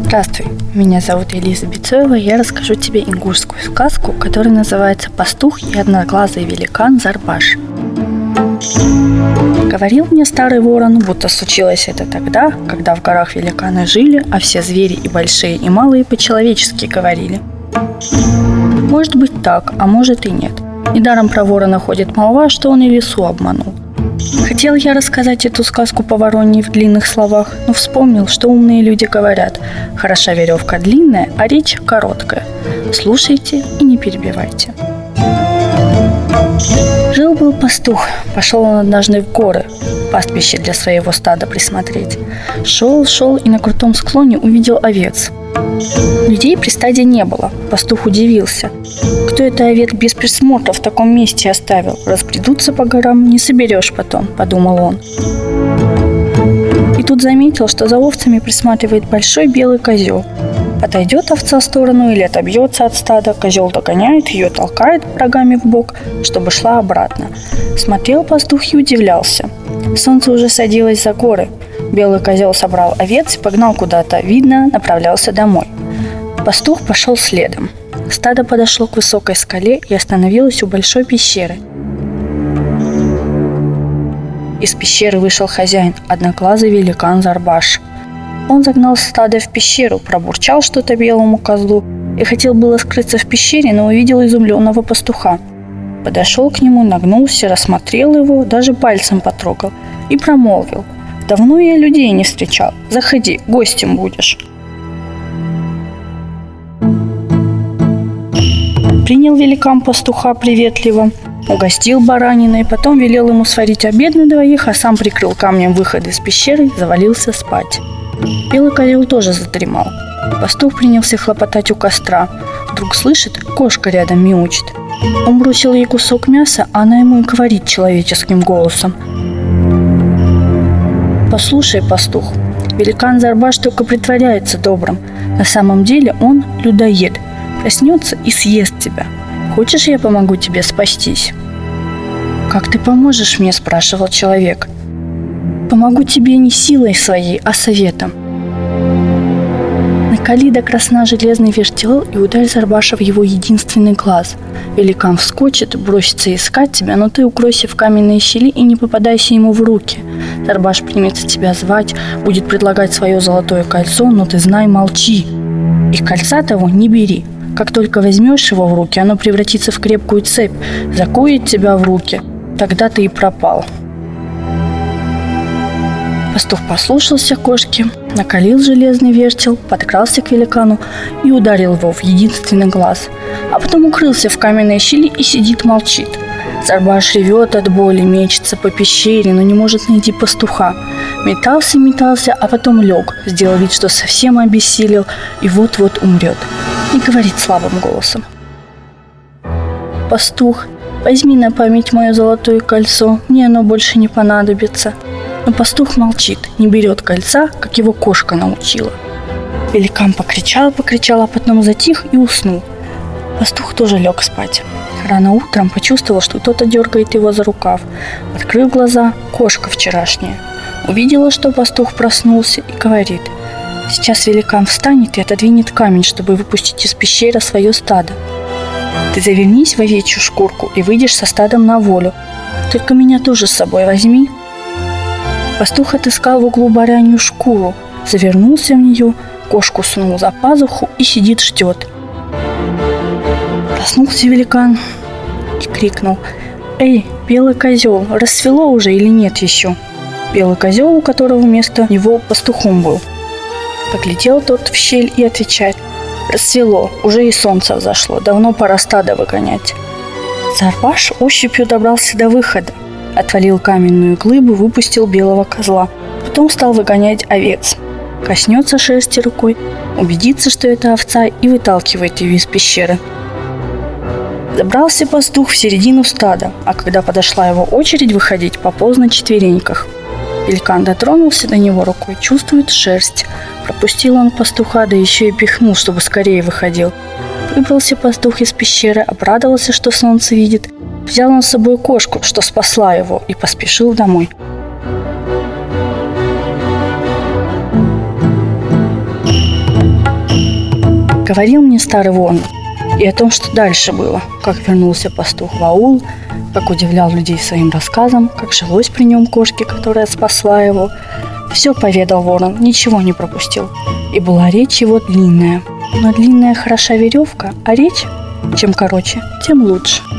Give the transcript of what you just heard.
Здравствуй, меня зовут Элиза Бицоева, и я расскажу тебе ингушскую сказку, которая называется «Пастух и одноглазый великан Зарбаш». Говорил мне старый ворон, будто случилось это тогда, когда в горах великаны жили, а все звери и большие, и малые по-человечески говорили. Может быть так, а может и нет. Недаром про ворона ходит молва, что он и лису обманул. Хотел я рассказать эту сказку по вороньей в длинных словах, но вспомнил, что умные люди говорят: хороша веревка длинная, а речь короткая. Слушайте и не перебивайте. Жил-был пастух. Пошел он однажды в горы, пастбище для своего стада присмотреть. Шел и на крутом склоне увидел овец. Людей при стаде не было. Пастух удивился. Кто это овец без присмотра в таком месте оставил? Разбредутся по горам, не соберешь потом, подумал он. И тут заметил, что за овцами присматривает большой белый козел. Отойдет овца в сторону или отобьется от стада, козел догоняет ее, толкает рогами в бок, чтобы шла обратно. Смотрел пастух и удивлялся. Солнце уже садилось за горы. Белый козел собрал овец и погнал куда-то, видно, направлялся домой. Пастух пошел следом. Стадо подошло к высокой скале и остановилось у большой пещеры. Из пещеры вышел хозяин, одноглазый великан Зарбаш. Он загнал стадо в пещеру, пробурчал что-то белому козлу и хотел было скрыться в пещере, но увидел изумленного пастуха. Подошел к нему, нагнулся, рассмотрел его, даже пальцем потрогал и промолвил: «Давно я людей не встречал. Заходи, гостем будешь». Принял великан пастуха приветливо, угостил бараниной, потом велел ему сварить обед на двоих, а сам прикрыл камнем выход из пещеры, завалился спать. Белый козел тоже задремал. Пастух принялся хлопотать у костра. Вдруг слышит, кошка рядом мяучит. Он бросил ей кусок мяса, а она ему и говорит человеческим голосом: «Послушай, пастух, великан Зарбаш только притворяется добрым. На самом деле он людоед. Проснется и съест тебя. Хочешь, я помогу тебе спастись?» «Как ты поможешь мне?» – спрашивал человек. «Помогу тебе не силой своей, а советом. Накали до красна железный вертел и ударь Зарбаша в его единственный глаз. Великан вскочит, бросится искать тебя, но ты укройся в каменные щели и не попадайся ему в руки. Зарбаш примется тебя звать, будет предлагать свое золотое кольцо, но ты знай, молчи. И кольца того не бери. Как только возьмешь его в руки, оно превратится в крепкую цепь, закует тебя в руки. Тогда ты и пропал». Пастух послушался кошки, накалил железный вертел, подкрался к великану и ударил его в единственный глаз, а потом укрылся в каменной щели и сидит молчит. Зарбаш ревет от боли, мечется по пещере, но не может найти пастуха. Метался, а потом лег, сделал вид, что совсем обессилел и вот-вот умрет. И говорит слабым голосом: «Пастух, возьми на память мое золотое кольцо, мне оно больше не понадобится». Но пастух молчит, не берет кольца, как его кошка научила. Великан покричал, а потом затих и уснул. Пастух тоже лег спать. Рано утром почувствовал, что кто-то дергает его за рукав. Открыл глаза – кошка вчерашняя. Увидела, что пастух проснулся, и говорит: «Сейчас великан встанет и отодвинет камень, чтобы выпустить из пещеры свое стадо. Ты завернись в овечью шкурку и выйдешь со стадом на волю. Только меня тоже с собой возьми». Пастух отыскал в углу баранью шкуру, завернулся в нее, кошку сунул за пазуху и сидит, ждет. Проснулся великан и крикнул: «Эй, белый козел, рассвело уже или нет еще?» Белый козел, у которого вместо него пастухом был. Поглядел тот в щель и отвечает: «Рассвело, уже и солнце взошло, давно пора стадо выгонять». Зарбаш ощупью добрался до выхода, отвалил каменную глыбу, выпустил белого козла. Потом стал выгонять овец. Коснется шерсти рукой, убедится, что это овца, и выталкивает ее из пещеры. Забрался пастух в середину стада, а когда подошла его очередь выходить, пополз на четвереньках. Великан дотронулся до него рукой, чувствует шерсть. Пропустил он пастуха, да еще и пихнул, чтобы скорее выходил. Выбрался пастух из пещеры, обрадовался, что солнце видит. Взял он с собой кошку, что спасла его, и поспешил домой. Говорил мне старый ворон и о том, что дальше было, как вернулся пастух в аул, как удивлял людей своим рассказом, как жилось при нем кошке, которая спасла его. Все поведал ворон, ничего не пропустил. И была речь его длинная. Но длинная хороша веревка, а речь, чем короче, тем лучше.